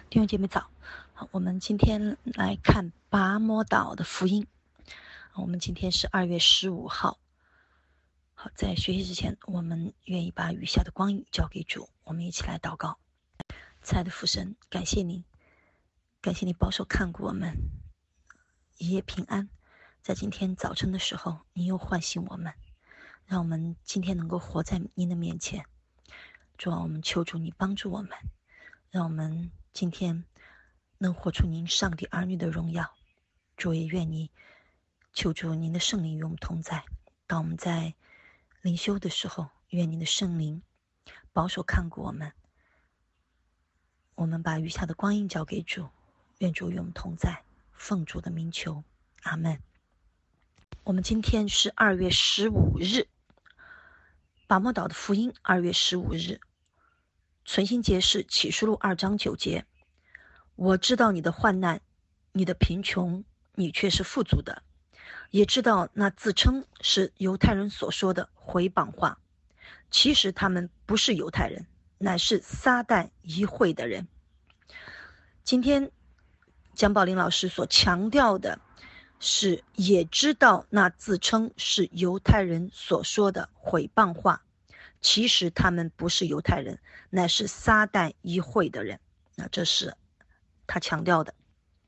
弟兄姐妹早，好，我们今天来看拔摩岛的福音。我们今天是2月15号。好，在学习之前，我们愿意把余下的光阴交给主，我们一起来祷告。亲爱的父神，感谢你，感谢你保守看顾我们一夜平安。在今天早晨的时候，你又唤醒我们，让我们今天能够活在您的面前。主啊，我们求主你帮助我们，让我们今天能活出您上帝儿女的荣耀。主也愿你求主您的圣灵与我们同在。当我们在灵修的时候，愿您的圣灵保守看顾我们。我们把余下的光阴交给主，愿主与我们同在，奉主的名求，阿们。我们今天是2月15日，拔摩岛的福音2月15日，存心节是启示录2章9节。我知道你的患难，你的贫穷，你却是富足的，也知道那自称是犹太人所说的毁谤话，其实他们不是犹太人，乃是撒旦一会的人。今天蒋宝林老师所强调的是，也知道那自称是犹太人所说的毁谤话，其实他们不是犹太人，乃是撒旦一会的人。那这是他强调的。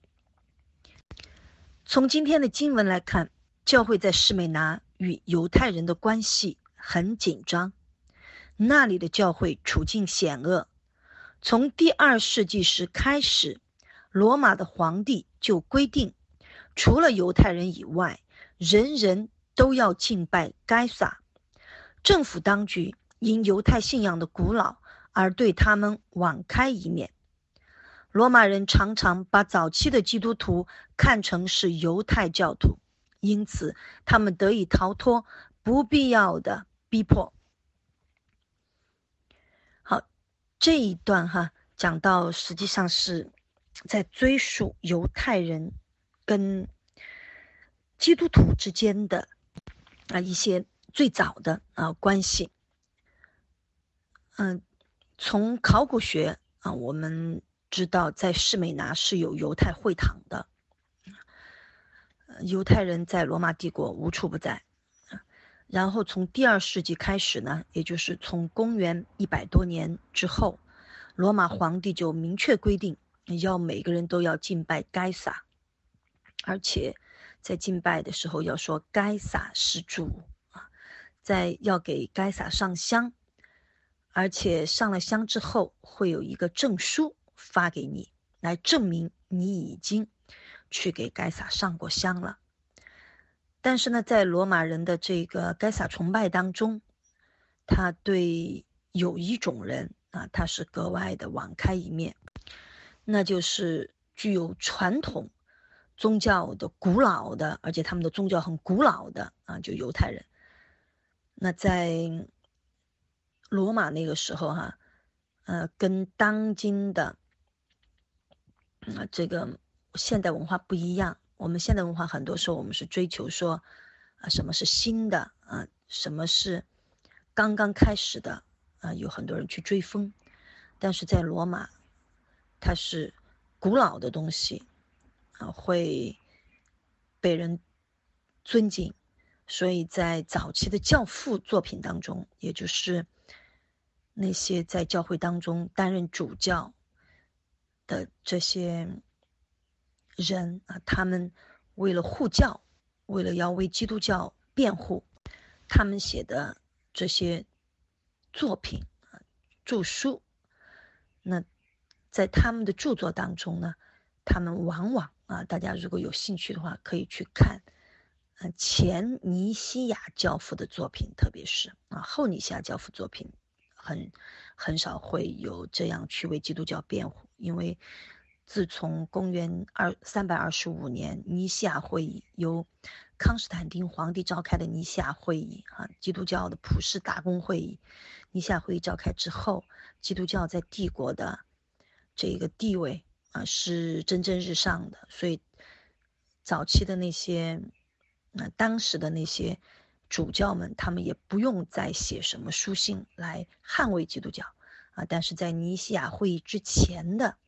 从今天的经文来看，教会在士美拿与犹太人的关系很紧张，那里的教会处境险恶。从第2世纪时开始，罗马的皇帝就规定，除了犹太人以外，人人都要敬拜该撒。政府当局因犹太信仰的古老而对他们网开一面。罗马人常常把早期的基督徒看成是犹太教徒，因此他们得以逃脱不必要的逼迫。好，这一段讲到实际上是在追溯犹太人跟基督徒之间的一些最早的关系。从考古学我们知道在士美拿是有犹太会堂的，犹太人在罗马帝国无处不在。然后从第2世纪开始呢，也就是从公元100多年之后，罗马皇帝就明确规定，要每个人都要敬拜该撒，而且在敬拜的时候要说该撒是主，要给该撒上香，而且上了香之后会有一个证书发给你，来证明你已经去给该撒上过香了。但是呢，在罗马人的这个该撒崇拜当中，他对有一种人他是格外的网开一面，那就是具有传统宗教的古老的，而且他们的宗教很古老的就犹太人。那在罗马那个时候跟当今的这个现代文化不一样。我们现代文化很多时候我们是追求说什么是新的什么是刚刚开始的有很多人去追风。但是在罗马，它是古老的东西会被人尊敬，所以在早期的教父作品当中，也就是那些在教会当中担任主教的这些人他们为了护教，为了要为基督教辩护，他们写的这些作品著书，那在他们的著作当中呢，他们往往大家如果有兴趣的话可以去看前尼西亚教父的作品，特别是后尼西亚教父作品很少会有这样去为基督教辩护。因为自从公元325年尼西亚会议，由康斯坦丁皇帝召开的尼西亚会议基督教的普世大公会议，尼西亚会议召开之后，基督教在帝国的这个地位是蒸蒸日上的。所以早期的那些当时的那些主教们，他们也不用再写什么书信来捍卫基督教但是在尼西亚会议之前的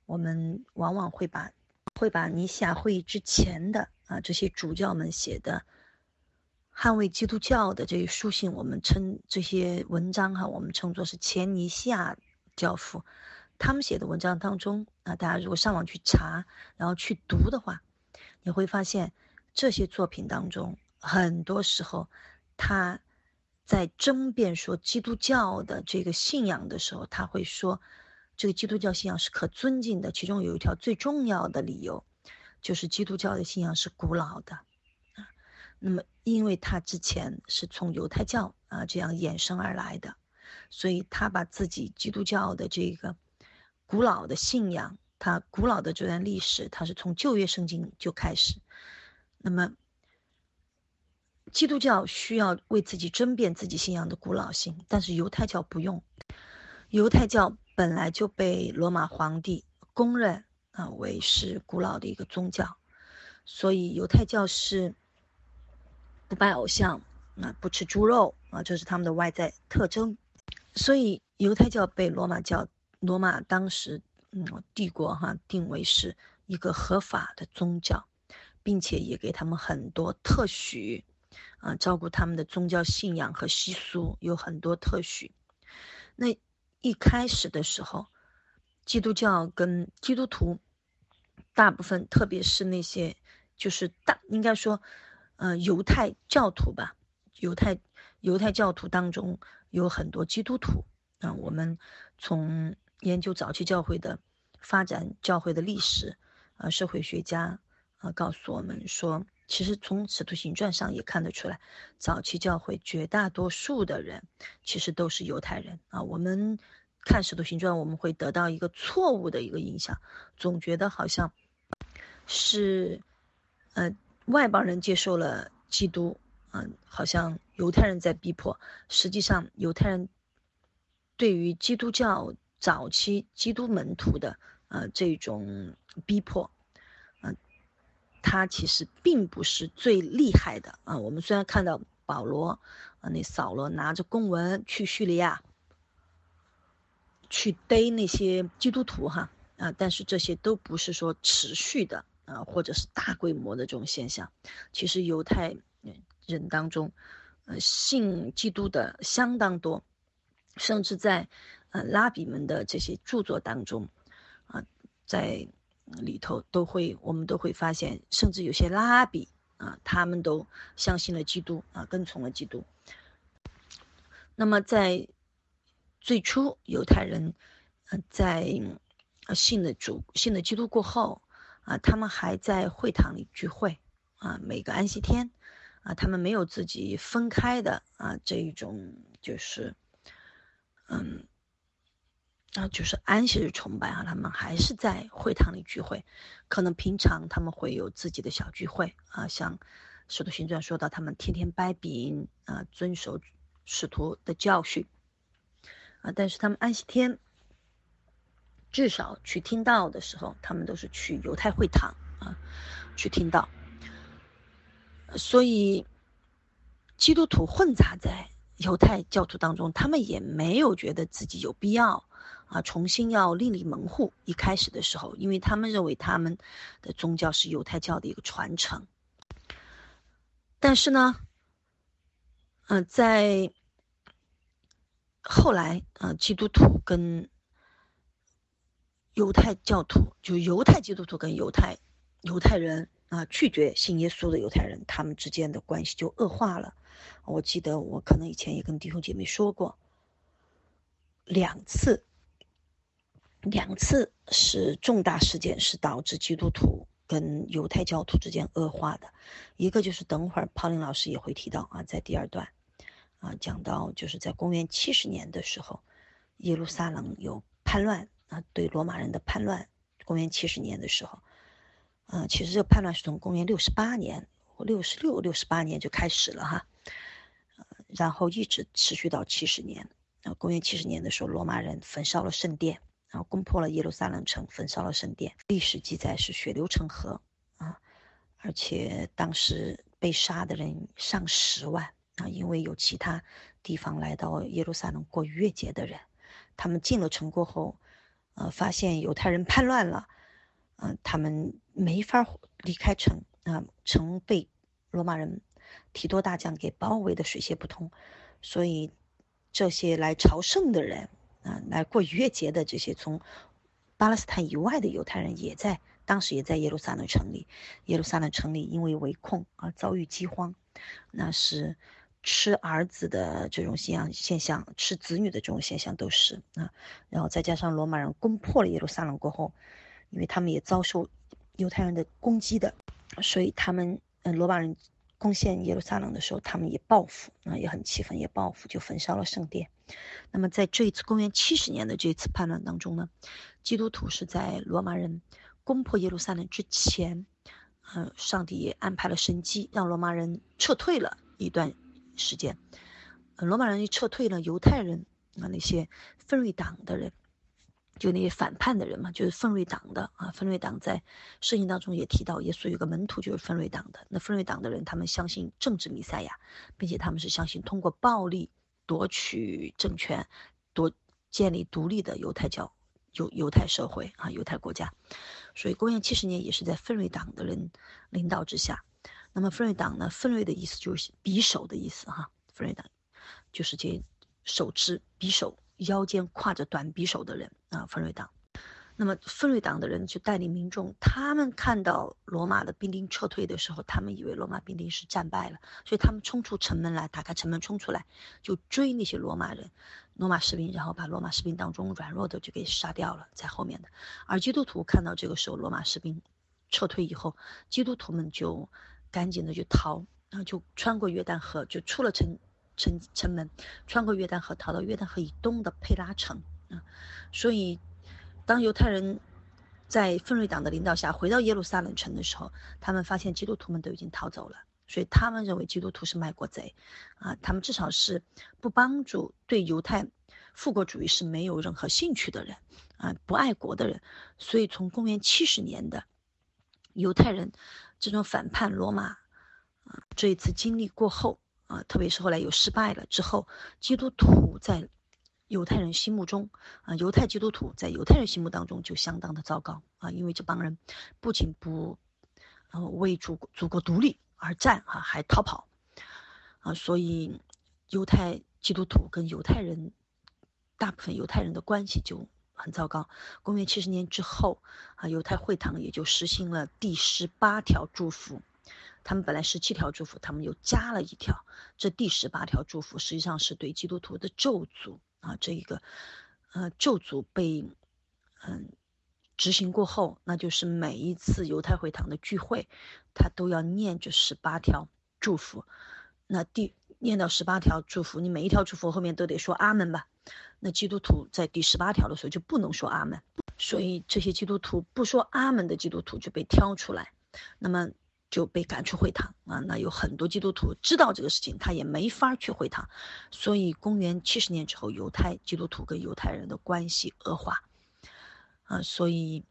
我们往往会把尼西亚会议之前的这些主教们写的捍卫基督教的这些书信，我们称这些文章我们称作是前尼西亚教父。他们写的文章当中大家如果上网去查，然后去读的话，你会发现这些作品当中，很多时候他在争辩说基督教的这个信仰的时候，他会说这个基督教信仰是可尊敬的，其中有一条最重要的理由，就是基督教的信仰是古老的。那么因为他之前是从犹太教这样衍生而来的，所以他把自己基督教的这个古老的信仰，他古老的这段历史，他是从旧约圣经就开始。那么基督教需要为自己争辩自己信仰的古老性，但是犹太教不用。犹太教本来就被罗马皇帝公认为是古老的一个宗教，所以犹太教是不拜偶像不吃猪肉这是他们的外在特征。所以犹太教被罗马当时帝国定为是一个合法的宗教，并且也给他们很多特许照顾他们的宗教信仰和习俗，有很多特许。那一开始的时候，基督教跟基督徒大部分，特别是那些就是应该说犹太教徒吧，犹太教徒当中有很多基督徒我们从研究早期教会的发展、教会的历史社会学家告诉我们说，其实从使徒行传上也看得出来，早期教会绝大多数的人其实都是犹太人我们看使徒行传，我们会得到一个错误的一个印象，总觉得好像是外邦人接受了基督好像犹太人在逼迫。实际上犹太人对于基督教早期基督门徒的这种逼迫他其实并不是最厉害的我们虽然看到保罗那扫罗拿着公文去叙利亚去逮那些基督徒但是这些都不是说持续的或者是大规模的这种现象。其实犹太人当中信基督的相当多，甚至在拉比们的这些著作当中在里头我们都会发现，甚至有些拉比他们都相信了基督跟从了基督。那么在最初犹太人在信了基督过后他们还在会堂里聚会每个安息天他们没有自己分开的这一种就是就是安息日崇拜他们还是在会堂里聚会。可能平常他们会有自己的小聚会像使徒行传说到他们天天掰饼遵守使徒的教训但是他们安息天至少去听道的时候，他们都是去犹太会堂去听道。所以基督徒混杂在犹太教徒当中，他们也没有觉得自己有必要重新要另立门户。一开始的时候，因为他们认为他们的宗教是犹太教的一个传承。但是呢在后来基督徒跟犹太教徒，就犹太基督徒跟犹太人拒绝信耶稣的犹太人，他们之间的关系就恶化了。我记得我可能以前也跟弟兄姐妹说过，两次是重大事件，是导致基督徒跟犹太教徒之间恶化的。一个就是等会儿pau林老师也会提到在第二段讲到就是在公元70年的时候，耶路撒冷有叛乱对罗马人的叛乱。公元70年的时候其实这个叛乱是从公元68年68年就开始了然后一直持续到70年。公元70年的时候，罗马人焚烧了圣殿，然后攻破了耶路撒冷城，焚烧了圣殿。历史记载是血流成河而且当时被杀的人上10万因为有其他地方来到耶路撒冷过逾越节的人，他们进了城过后发现犹太人叛乱了，他们没法离开城，城被罗马人提多大将给包围的水泄不通，所以这些来朝圣的人，来过逾越节的这些从巴勒斯坦以外的犹太人当时也在耶路撒冷城里。耶路撒冷城里因为围困遭遇饥荒，那是吃儿子的这种现象，吃子女的这种现象都是然后再加上罗马人攻破了耶路撒冷过后，因为他们也遭受犹太人的攻击的，所以他们罗马人攻陷耶路撒冷的时候，他们也报复也很气愤，也报复，就焚烧了圣殿。那么在这一次公元70年的这次叛乱当中呢，基督徒是在罗马人攻破耶路撒冷之前，上帝也安排了神迹，让罗马人撤退了一段时间。罗马人一撤退了，犹太人那些奋锐党的人，就那些反叛的人嘛，就是奋锐党的奋锐党在圣经当中也提到，耶稣有个门徒就是奋锐党的。那奋锐党的人，他们相信政治弥赛亚，并且他们是相信通过暴力夺取政权，建立独立的犹太社会犹太国家。所以公元70年也是在奋锐党的人领导之下。那么奋锐党呢，奋锐的意思就是匕首的意思奋锐党就是这手持匕首，腰间挎着短匕首的人奋锐党。那么奋锐党的人就带领民众，他们看到罗马的兵丁撤退的时候，他们以为罗马兵丁是战败了，所以他们冲出城门来，打开城门冲出来，就追那些罗马士兵，然后把罗马士兵当中软弱的就给杀掉了，在后面的。而基督徒看到这个时候罗马士兵撤退以后，基督徒们就赶紧的就逃，就穿过约旦河，就出了城门，穿过约旦河，逃到约旦河以东的佩拉城所以当犹太人在奋锐党的领导下回到耶路撒冷城的时候，他们发现基督徒们都已经逃走了，所以他们认为基督徒是卖国贼他们至少是不帮助，对犹太复国主义是没有任何兴趣的人不爱国的人。所以从公元70年的犹太人这种反叛罗马这一次经历过后特别是后来又失败了之后，基督徒在犹太人心目中犹太基督徒在犹太人心目当中就相当的糟糕因为这帮人不仅不为祖国独立而战还逃跑所以犹太基督徒跟大部分犹太人的关系就很糟糕。公元70年之后犹太会堂也就实行了第18条祝福。他们本来17条祝福，他们又加了一条，这第18条祝福实际上是对基督徒的咒诅这一个咒诅被执行过后，那就是每一次犹太会堂的聚会，他都要念这18条祝福。那念到18条祝福，你每一条祝福后面都得说阿门吧。那基督徒在第18条的时候就不能说阿门，所以这些基督徒不说阿门的基督徒就被挑出来，那么就被赶出会堂那有很多基督徒知道这个事情，他也没法去会堂。所以公元70年之后，犹太基督徒跟犹太人的关系恶化所以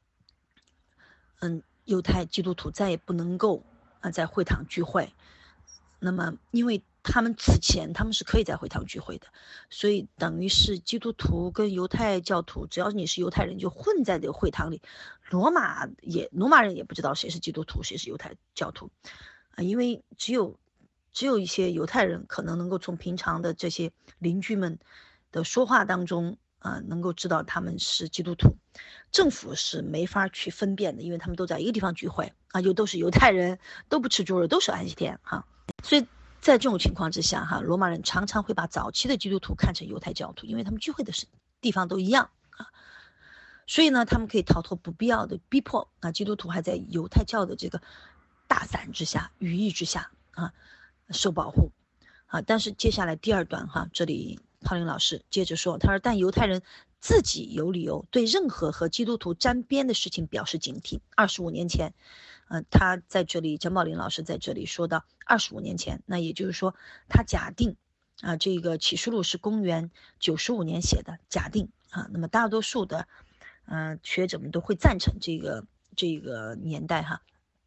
犹太基督徒再也不能够在会堂聚会。那么因为他们此前他们是可以在会堂聚会的，所以等于是基督徒跟犹太教徒，只要你是犹太人就混在这个会堂里。罗马人也不知道谁是基督徒谁是犹太教徒因为只有一些犹太人可能够从平常的这些邻居们的说话当中能够知道他们是基督徒。政府是没法去分辨的，因为他们都在一个地方聚会又都是犹太人，都不吃猪肉，都是安息天所以在这种情况之下罗马人常常会把早期的基督徒看成犹太教徒，因为他们聚会的地方都一样所以呢他们可以逃脱不必要的逼迫基督徒还在犹太教的这个大伞之下羽翼之下受保护但是接下来第二段这里浩林老师接着说，他说但犹太人自己有理由对任何和基督徒沾边的事情表示警惕。25年前他在这里张宝林老师在这里说到25年前，那也就是说他假定这个启示录是公元95年写的，假定那么大多数的学者们都会赞成这个年代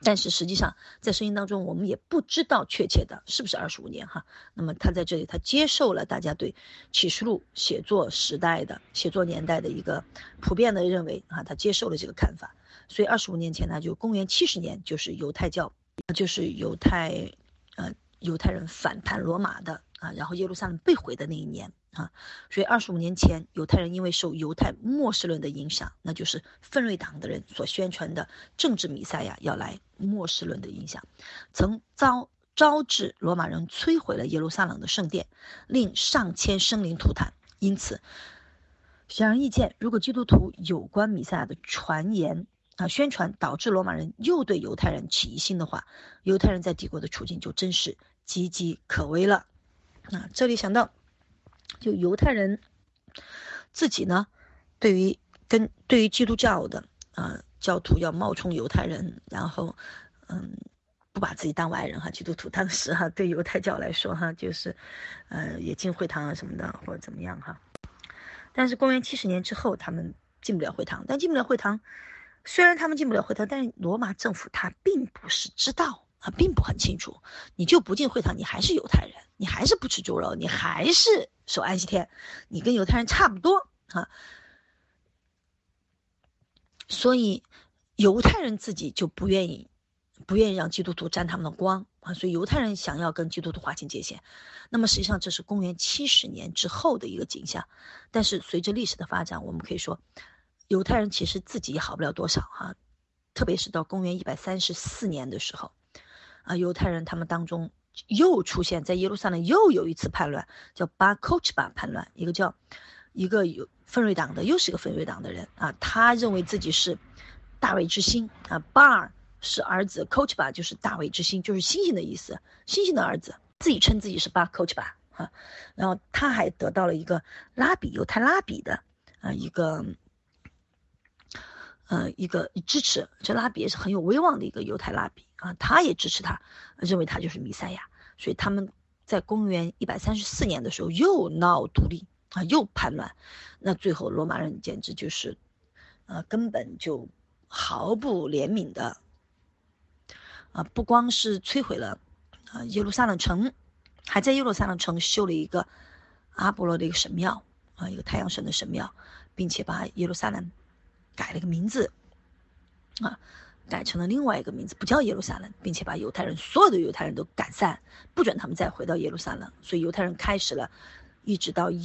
但是实际上在圣经当中我们也不知道确切的是不是25年哈。那么他在这里他接受了大家对启示录写作时代的写作年代的一个普遍的认为啊，他接受了这个看法。所以25年前呢，就公元70年，就是犹太教，就是犹太人反叛罗马的啊，然后耶路撒冷被毁的那一年啊。所以25年前，犹太人因为受犹太末世论的影响，那就是奋锐党的人所宣传的政治弥赛亚要来末世论的影响，曾招致罗马人摧毁了耶路撒冷的圣殿，令上千生灵涂炭。因此显而易见，如果基督徒有关弥赛亚的传言宣传导致罗马人又对犹太人起疑心的话，犹太人在帝国的处境就真是岌岌可危了。这里想到就犹太人自己呢，对于基督教的教徒要冒充犹太人，然后不把自己当外人哈。基督徒当时对犹太教来说就是也进会堂什么的或者怎么样哈。但是公元70年之后他们进不了会堂，但进不了会堂，虽然他们进不了会堂，但是罗马政府他并不是知道并不很清楚，你就不进会堂，你还是犹太人，你还是不吃猪肉，你还是守安息天，你跟犹太人差不多所以犹太人自己就不愿意让基督徒沾他们的光所以犹太人想要跟基督徒划清界限。那么实际上这是公元70年之后的一个景象，但是随着历史的发展，我们可以说犹太人其实自己也好不了多少特别是到公元134年的时候犹太人他们当中又出现在耶路撒冷又有一次叛乱，叫巴口奇巴叛乱，一个有奋锐党的，又是个奋锐党的人他认为自己是大卫之星巴尔是儿子， Kochba 就是大卫之星，就是星星的意思，星星的儿子，自己称自己是巴 Kochba然后他还得到了一个拉比，犹太拉比的一个支持，这拉比也是很有威望的一个犹太拉比他也支持他，认为他就是弥赛亚。所以他们在公元134年的时候又闹独立又叛乱，那最后罗马人简直就是根本就毫不怜悯的不光是摧毁了耶路撒冷城，还在耶路撒冷城修了一个阿波罗的一个神庙一个太阳神的神庙，并且把耶路撒冷改了个名字改成了另外一个名字，不叫耶路撒冷，并且把所有的犹太人都赶散，不准他们再回到耶路撒冷。所以犹太人开始了一直到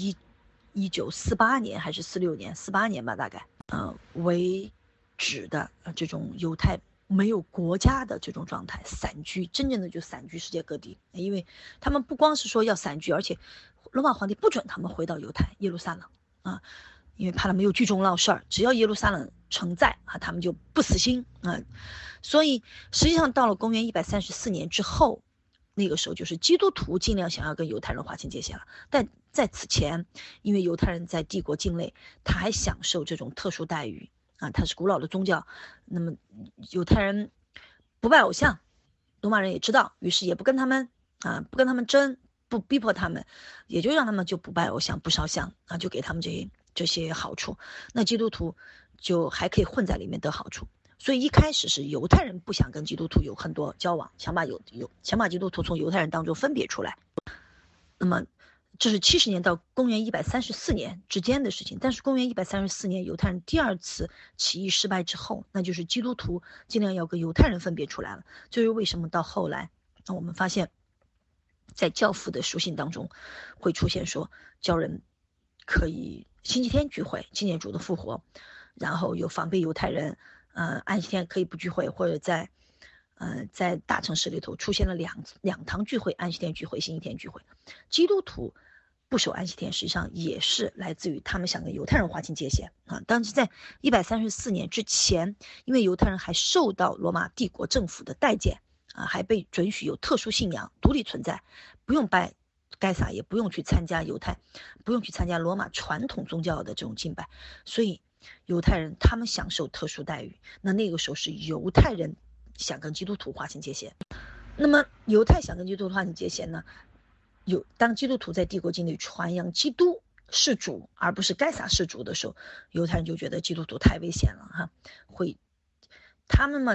1948年还是46年，48年吧大概为止的这种犹太没有国家的这种状态，散居，真正的就散居世界各地。因为他们不光是说要散居，而且罗马皇帝不准他们回到耶路撒冷因为怕他们又聚众闹事儿，只要耶路撒冷城在他们就不死心所以实际上到了公元134年之后，那个时候就是基督徒尽量想要跟犹太人划清界限了。但在此前，因为犹太人在帝国境内，他还享受这种特殊待遇他是古老的宗教，那么犹太人不拜偶像，罗马人也知道，于是也不跟他们争，不逼迫他们，也就让他们就不拜偶像，不烧香就给他们这些好处，那基督徒就还可以混在里面得好处。所以一开始是犹太人不想跟基督徒有很多交往，想把基督徒从犹太人当中分别出来。那么这是70年到公元134年之间的事情。但是公元134年犹太人第二次起义失败之后，那就是基督徒尽量要跟犹太人分别出来了。这就是为什么到后来我们发现在教父的书信当中会出现说教人可以星期天聚会纪念主的复活，然后有防备犹太人安息天可以不聚会，或者在大城市里头出现了两堂聚会，安息天聚会，星期天聚会。基督徒不守安息天，实际上也是来自于他们想跟犹太人划清界限但是在134年之前，因为犹太人还受到罗马帝国政府的待见还被准许有特殊信仰独立存在，不用拜该撒，也不用去参加不用去参加罗马传统宗教的这种敬拜，所以犹太人他们享受特殊待遇。那个时候是犹太人想跟基督徒划清界限。那么犹太想跟基督徒划清界限呢，当基督徒在帝国境内传扬基督是主而不是该撒是主的时候，犹太人就觉得基督徒太危险了他们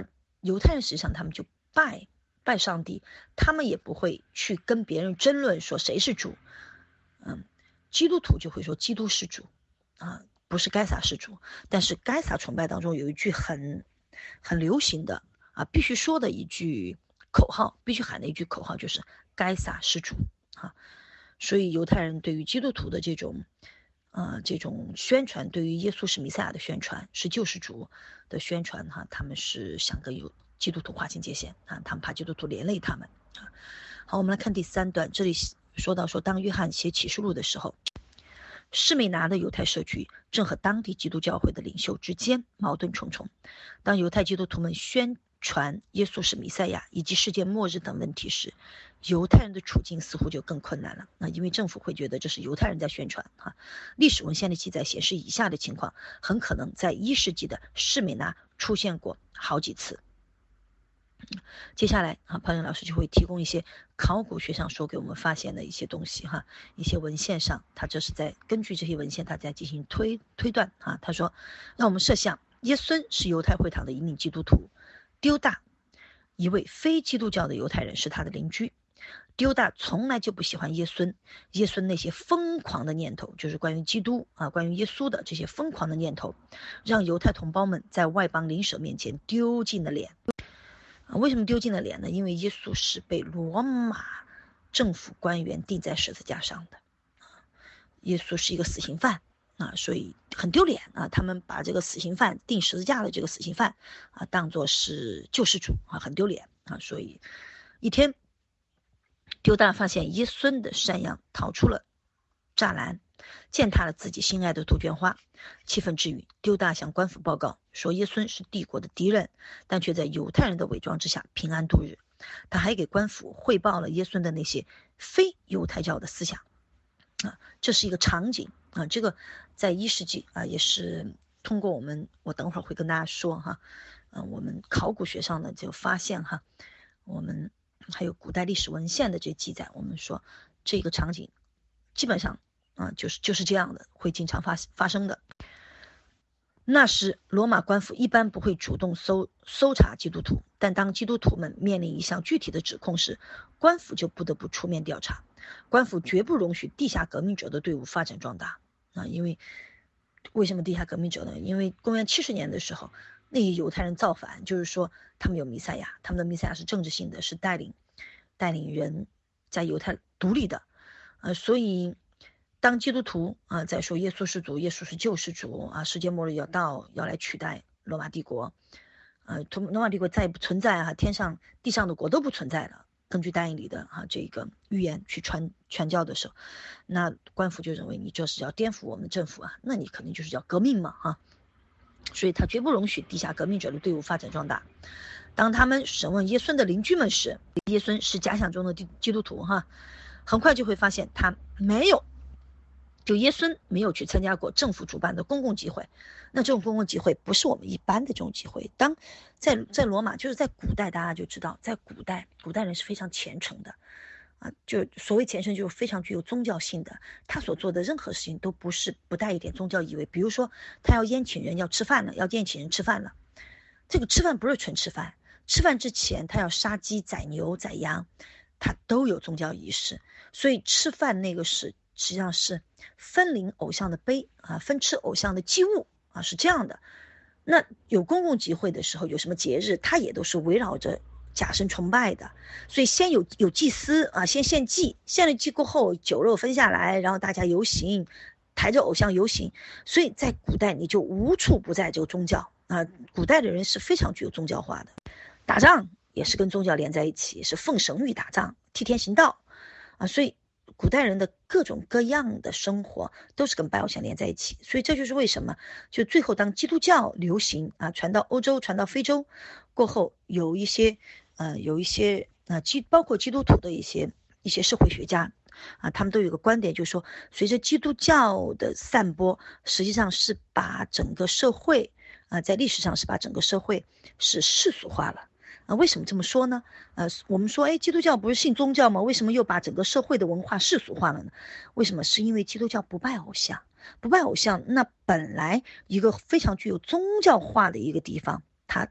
犹太人实际上他们就拜上帝，他们也不会去跟别人争论说谁是主。基督徒就会说基督是主不是该撒是主。但是该撒崇拜当中有一句很流行的必须说的一句口号，必须喊的一句口号，就是该撒是主所以犹太人对于基督徒的这种宣传，对于耶稣是弥赛亚的宣传，是救世主的宣传他们是想跟基督徒划清界限他们怕基督徒连累他们好，我们来看第3段，这里说到当约翰写启示录的时候，士美拿的犹太社区正和当地基督教会的领袖之间矛盾重重。当犹太基督徒们宣传耶稣是弥赛亚以及世界末日等问题时，犹太人的处境似乎就更困难了因为政府会觉得这是犹太人在宣传历史文献的记载显示，以下的情况很可能在1世纪的士美拿出现过好几次。接下来潘老师就会提供一些考古学上说给我们发现的一些东西一些文献上，他这是在根据这些文献大家进行推断他说，让我们设想耶孙是犹太会堂的一名基督徒，丢大一位非基督教的犹太人是他的邻居。丢大从来就不喜欢耶孙那些疯狂的念头，就是关于基督关于耶稣的这些疯狂的念头，让犹太同胞们在外邦邻舍面前丢尽了脸为什么丢尽了脸呢？因为耶稣是被罗马政府官员钉在十字架上的耶稣是一个死刑犯所以很丢脸他们把这个死刑犯钉十字架的这个死刑犯当作是救世主很丢脸所以一天，丢大发现耶孙的山羊逃出了栅栏，践踏了自己心爱的杜鹃花。气愤之余，丢大向官府报告说耶孙是帝国的敌人，但却在犹太人的伪装之下平安度日。他还给官府汇报了耶孙的那些非犹太教的思想这是一个场景这个在1世纪也是通过我等会儿会跟大家说我们考古学上的就发现我们还有古代历史文献的这记载，我们说这个场景基本上就是这样的，会经常发生的。那时罗马官府一般不会主动搜查基督徒，但当基督徒们面临一项具体的指控时，官府就不得不出面调查。官府绝不容许地下革命者的队伍发展壮大因为为什么地下革命者呢？因为公元70年的时候，那些犹太人造反，就是说他们有弥赛亚，他们的弥赛亚是政治性的，是带领人在犹太独立的所以当基督徒在说耶稣是主，耶稣是救世主世界末日要到，要来取代罗马帝国罗马帝国再也不存在天上地上的国都不存在了，根据但以理的这个预言去传教的时候，那官府就认为你这是要颠覆我们政府那你肯定就是要革命嘛所以他绝不容许地下革命者的队伍发展壮大。当他们审问耶孙的邻居们时，耶孙是假想中的基督徒很快就会发现他耶孙没有去参加过政府主办的公共集会。那这种公共集会不是我们一般的这种集会，在罗马，就是在古代，大家就知道，在古代人是非常虔诚的就所谓虔诚就是非常具有宗教性的，他所做的任何事情都不带一点宗教意味。比如说他要宴请人，要宴请人吃饭了，这个吃饭不是纯吃饭，吃饭之前他要杀鸡宰牛宰羊，他都有宗教仪式。所以吃饭那个实际上是分领偶像的杯分吃偶像的祭物是这样的。那有公共集会的时候，有什么节日，他也都是围绕着假神崇拜的。所以先有祭司先献祭，献了祭过后酒肉分下来，然后大家游行，抬着偶像游行。所以在古代你就无处不在这个宗教古代的人是非常具有宗教化的，打仗也是跟宗教连在一起，是奉神谕打仗，替天行道所以古代人的各种各样的生活都是跟拜偶像连在一起。所以这就是为什么就最后当基督教流行传到欧洲，传到非洲过后，有一些包括基督徒的一些社会学家他们都有个观点，就是说随着基督教的散播，实际上是把整个社会在历史上是把整个社会是世俗化了为什么这么说呢？我们说基督教不是信宗教吗？为什么又把整个社会的文化世俗化了呢？为什么？是因为基督教不拜偶像，那本来一个非常具有宗教化的一个地方，它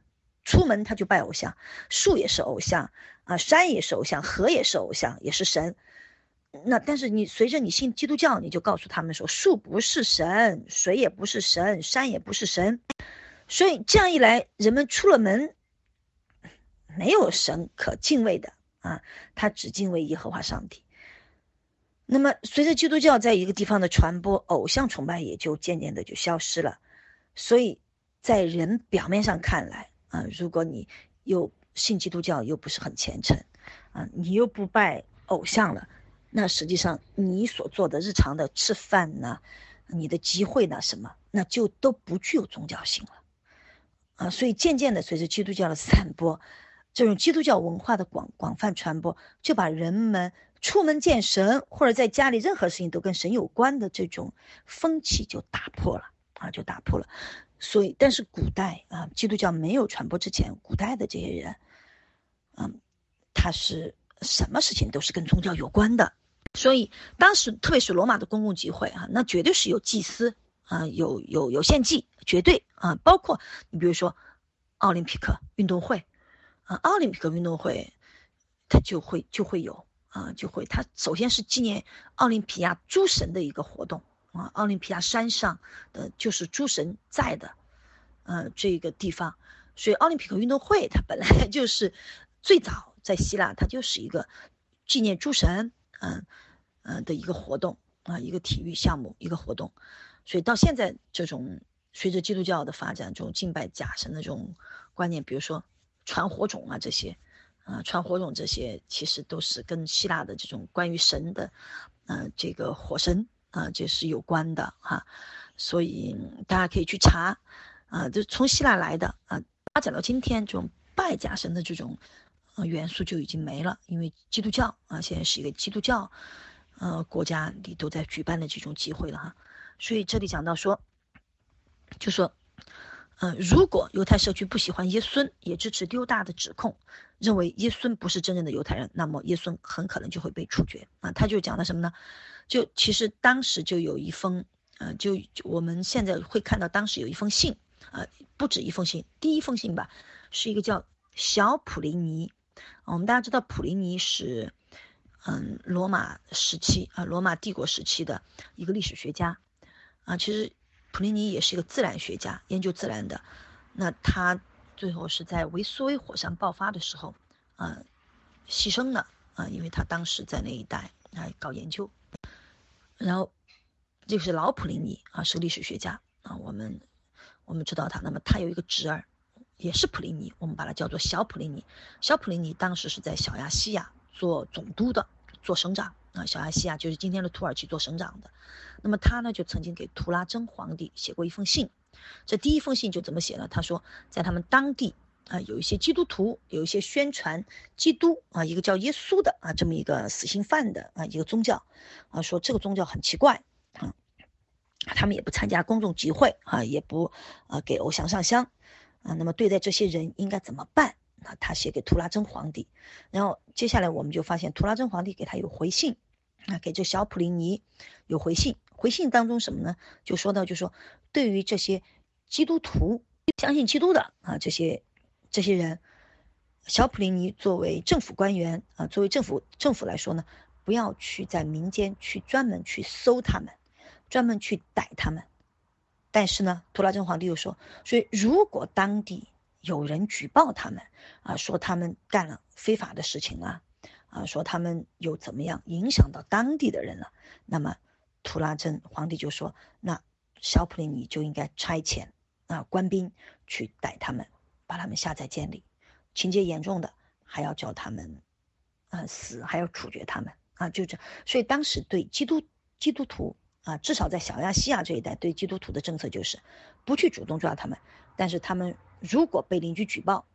出门他就拜偶像，树也是偶像啊，山也是偶像，河也是偶像，也是神。那但是你随着你信基督教，你就告诉他们说，树不是神，水也不是神，山也不是神。所以这样一来，人们出了门没有神可敬畏的啊，他只敬畏耶和华上帝。那么随着基督教在一个地方的传播，偶像崇拜也就渐渐的就消失了。所以在人表面上看来啊，如果你又信基督教又不是很虔诚啊，你又不拜偶像了，那实际上你所做的日常的吃饭呢，你的集会呢什么，那就都不具有宗教性了啊。所以渐渐的随着基督教的散播，这种基督教文化的广泛传播，就把人们出门见神或者在家里任何事情都跟神有关的这种风气就打破了啊，就打破了。所以但是古代啊，基督教没有传播之前，古代的这些人他是什么事情都是跟宗教有关的。所以当时特别是罗马的公共集会啊，那绝对是有祭司啊，有献祭，绝对啊，包括你比如说奥林匹克运动会啊，奥林匹克运动会它就会有啊，它首先是纪念奥林匹亚诸神的一个活动啊，奥林匹亚山上的就是诸神在的这个地方。所以奥林匹克运动会它本来就是最早在希腊，它就是一个纪念诸神的一个活动啊，一个体育项目，一个活动。所以到现在这种随着基督教的发展，这种敬拜假神的这种观念，比如说传火种啊这些传火种这些其实都是跟希腊的这种关于神的这个火神这是有关的哈。所以大家可以去查就从希腊来的发展到今天，这种拜假神的这种元素就已经没了，因为基督教现在是一个基督教国家里都在举办的这种集会了哈。所以这里讲到说，就说如果犹太社区不喜欢耶稣，也支持丢大的指控，认为耶稣不是真正的犹太人，那么耶稣很可能就会被处决他就讲的什么呢？就其实当时就有一封就我们现在会看到当时有一封信不止一封信，第一封信吧是一个叫小普林尼我们大家知道普林尼是罗马时期罗马帝国时期的一个历史学家其实普林尼也是一个自然学家，研究自然的。那他最后是在维苏威火山爆发的时候牺牲了因为他当时在那一带搞研究。然后就是老普林尼是历史学家我们知道他。那么他有一个侄儿也是普林尼，我们把它叫做小普林尼。小普林尼当时是在小亚细亚做总督的，做省长小亚细亚就是今天的土耳其做省长的。那么他呢就曾经给图拉真皇帝写过一封信。这第一封信就怎么写呢？他说在他们当地有一些基督徒，有一些宣传基督一个叫耶稣的这么一个死刑犯的一个宗教说这个宗教很奇怪他们也不参加公众集会也不给偶像上香那么对待这些人应该怎么办？他写给图拉真皇帝。然后接下来我们就发现图拉真皇帝给他有回信给这小普林尼有回信。回信当中什么呢？就说到就说对于这些基督徒相信基督的这些人，小普林尼作为政府官员作为政府来说呢，不要去在民间去专门去搜他们，专门去逮他们。但是呢，图拉真皇帝又说，所以如果当地有人举报他们说他们干了非法的事情说他们有怎么样影响到当地的人了，那么图拉真皇帝就说，那小普林尼就应该差遣官兵去逮他们，把他们下在监里，情节严重的还要叫他们死，还要处决他们就这。所以当时对基督徒至少在小亚细亚这一带对基督徒的政策就是不去主动抓他们，但是他们如果被邻居举报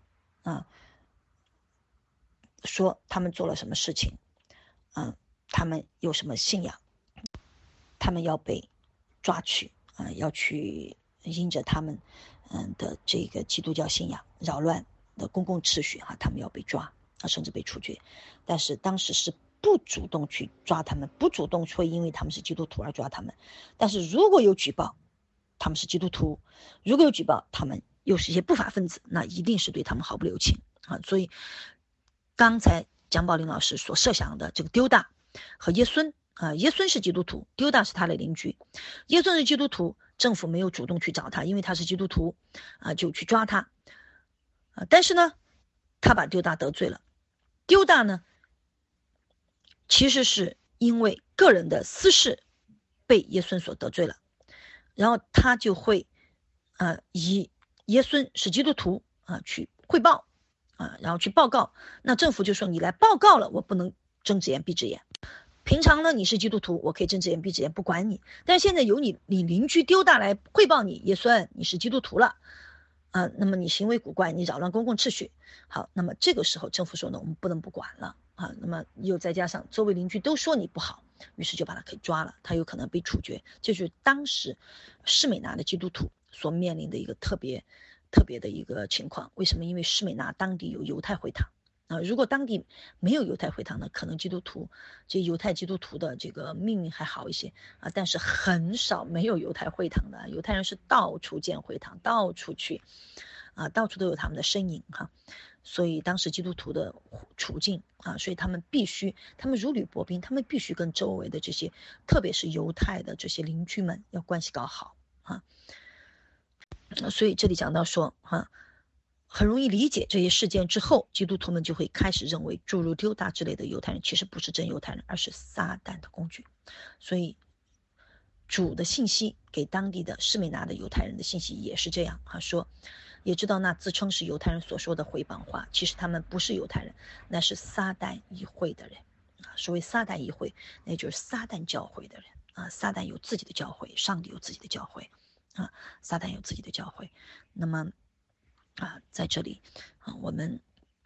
说他们做了什么事情他们有什么信仰，他们要被抓去要去因着他们的这个基督教信仰扰乱的公共秩序他们要被抓甚至被处决。但是当时是不主动去抓他们，不主动会因为他们是基督徒而抓他们，但是如果有举报他们是基督徒，如果有举报他们又是一些不法分子，那一定是对他们毫不留情啊。所以刚才蒋宝林老师所设想的这个丢大和耶孙啊，耶孙是基督徒，丢大是他的邻居。耶孙是基督徒，政府没有主动去找他，因为他是基督徒啊，就去抓他啊。但是呢，他把丢大得罪了。丢大呢，其实是因为个人的私事被耶孙所得罪了，然后他就会以耶孙是基督徒去汇报然后去报告。那政府就说你来报告了，我不能睁只眼闭只眼。平常呢，你是基督徒，我可以睁只眼闭只眼不管你。但是现在由你邻居丢大来汇报你，耶孙你是基督徒了那么你行为古怪，你扰乱公共秩序。好，那么这个时候政府说呢，我们不能不管了那么又再加上周围邻居都说你不好，于是就把他给抓了，他有可能被处决。这就是当时士美拿的基督徒所面临的一个特别的一个情况。为什么？因为士美拿当地有犹太会堂如果当地没有犹太会堂呢，可能这犹太基督徒的这个命运还好一些但是很少没有犹太会堂的。犹太人是到处建会堂，到处去到处都有他们的身影所以当时基督徒的处境所以他们如履薄冰，他们必须跟周围的这些特别是犹太的这些邻居们要关系搞好所以这里讲到说很容易理解这些事件之后，基督徒们就会开始认为诸如丢大之类的犹太人其实不是真犹太人，而是撒旦的工具。所以主的信息给当地的士美拿的犹太人的信息也是这样说也知道那自称是犹太人所说的毁谤话，其实他们不是犹太人，那是撒旦议会的人所谓撒旦议会，那就是撒旦教会的人撒旦有自己的教会，上帝有自己的教会撒旦有自己的教会。那么在这里我们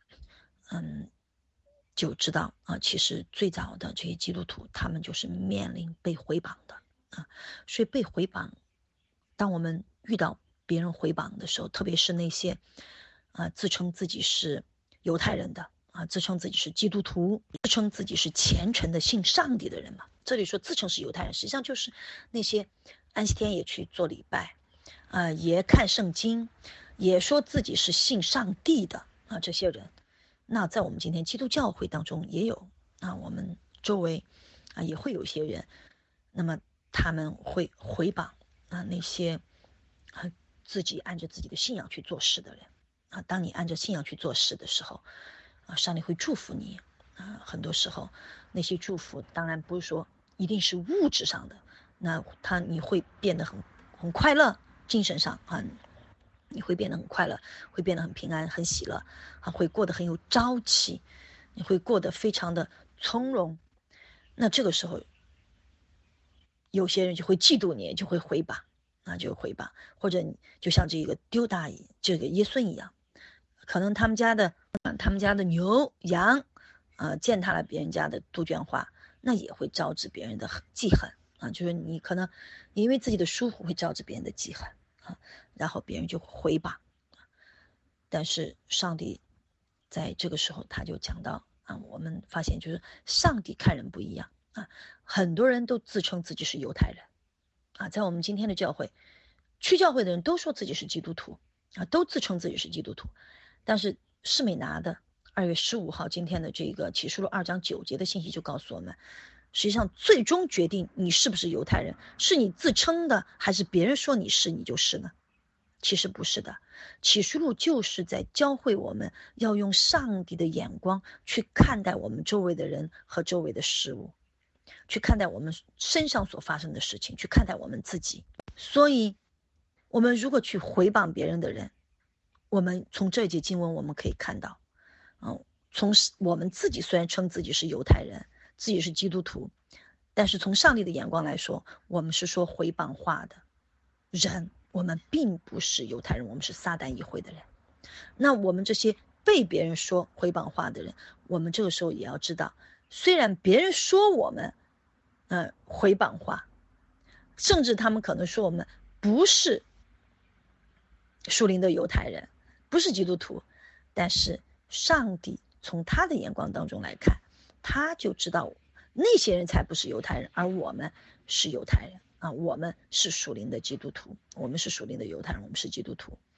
就知道其实最早的这些基督徒他们就是面临被毁谤的所以被毁谤，当我们遇到别人毁谤的时候，特别是那些自称自己是犹太人的自称自己是基督徒，自称自己是虔诚的信上帝的人嘛。这里说自称是犹太人，实际上就是那些安息天也去做礼拜也看圣经，也说自己是信上帝的这些人。那在我们今天基督教会当中也有我们周围也会有一些人，那么他们会毁谤那些自己按着自己的信仰去做事的人当你按着信仰去做事的时候上帝会祝福你很多时候那些祝福当然不是说一定是物质上的，那你会变得很快乐，精神上你会变得很快乐，会变得很平安很喜乐会过得很有朝气，你会过得非常的从容。那这个时候有些人就会嫉妒你，就会毁谤就毁谤，或者就像这个丢大这个耶孙一样，可能他们家的牛羊践踏了别人家的杜鹃花，那也会招致别人的记恨就是你可能因为自己的疏忽会招致别人的记恨然后别人就回谤但是上帝在这个时候他就讲到我们发现就是上帝看人不一样很多人都自称自己是犹太人在我们今天的教会，去教会的人都说自己是基督徒都自称自己是基督徒。但是士美拿的2月15号今天的这个启示录2章9节的信息就告诉我们，实际上最终决定你是不是犹太人，是你自称的，还是别人说你是你就是呢？其实不是的，启示录就是在教会我们要用上帝的眼光去看待我们周围的人和周围的事物，去看待我们身上所发生的事情，去看待我们自己。所以我们如果去回谤别人的人，我们从这节经文我们可以看到从我们自己虽然称自己是犹太人，自己是基督徒，但是从上帝的眼光来说，我们是说回谤话的人，我们并不是犹太人，我们是撒旦议会的人。那我们这些被别人说回谤话的人，我们这个时候也要知道，虽然别人说我们回谤话，甚至他们可能说我们不是属灵的犹太人，不是基督徒，但是上帝从他的眼光当中来看，他就知道那些人才不是犹太人，而我们是犹太人我们是属灵的基督徒，我们是属灵的犹太人，我们是基督徒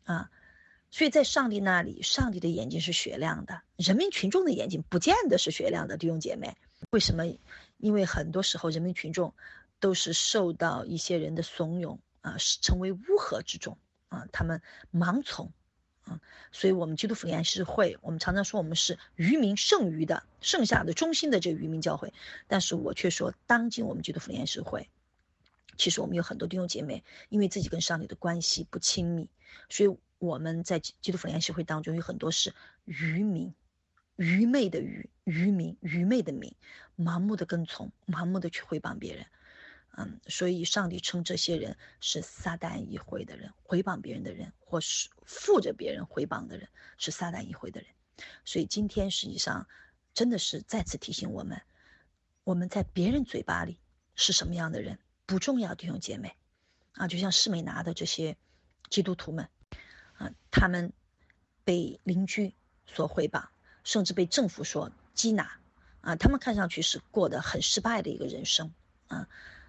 啊。所以在上帝那里，上帝的眼睛是雪亮的，人民群众的眼睛不见得是雪亮的，弟兄姐妹。为什么？因为很多时候人民群众都是受到一些人的怂恿啊，成为乌合之众啊，他们盲从啊。所以我们基督福音安息日会，我们常常说我们是余民剩余的、剩下的中心的这个余民教会，但是我却说，当今我们基督福音安息日会，其实我们有很多弟兄姐妹，因为自己跟上帝的关系不亲密，所以我们在基督福音安息日会当中有很多是愚民，愚昧的愚民，愚昧的民，盲目的跟从，盲目的去毁谤别人。所以上帝称这些人是撒旦议会的人，毁谤别人的人，或是附着别人毁谤的人，是撒旦议会的人。所以今天实际上真的是再次提醒我们，我们在别人嘴巴里是什么样的人不重要，弟兄姐妹啊，就像士美拿的这些基督徒们啊，他们被邻居所毁谤，甚至被政府所缉拿啊，他们看上去是过得很失败的一个人生啊，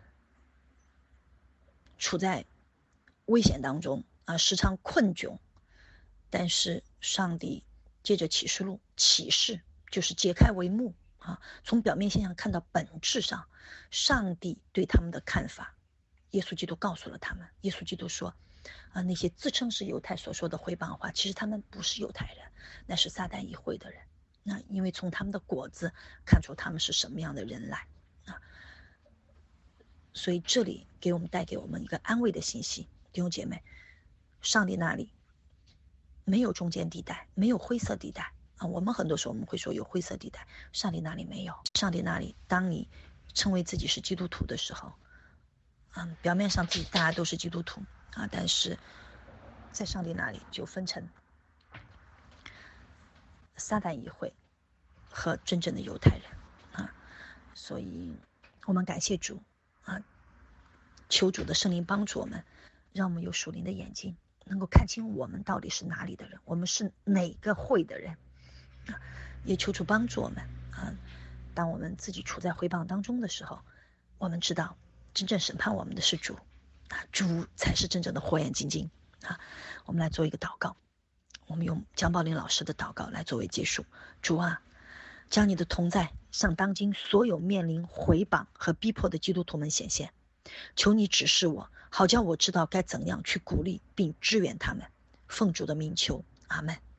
处在危险当中啊，时常困窘。但是上帝借着启示录启示，就是解开帷幕啊，从表面现象看到本质上上帝对他们的看法。耶稣基督告诉了他们，耶稣基督说啊，那些自称是犹太所说的毁谤话，其实他们不是犹太人，那是撒旦议会的人。那因为从他们的果子看出他们是什么样的人来啊。所以这里带给我们一个安慰的信息，弟兄姐妹，上帝那里没有中间地带，没有灰色地带啊。我们很多时候我们会说有灰色地带，上帝那里没有。上帝那里，当你称为自己是基督徒的时候，表面上自己大家都是基督徒啊，但是在上帝那里就分成撒旦议会和真正的犹太人啊。所以我们感谢主啊，求主的圣灵帮助我们，让我们有属灵的眼睛，能够看清我们到底是哪里的人，我们是哪个会的人啊。也求主帮助我们啊，当我们自己处在毁谤当中的时候，我们知道真正审判我们的是主啊，主才是真正的火眼金睛啊。我们来做一个祷告，我们用江宝林老师的祷告来作为结束。主啊，将你的同在向当今所有面临毁谤和逼迫的基督徒们显现，求你指示我，好叫我知道该怎样去鼓励并支援他们。奉主的名求，阿们。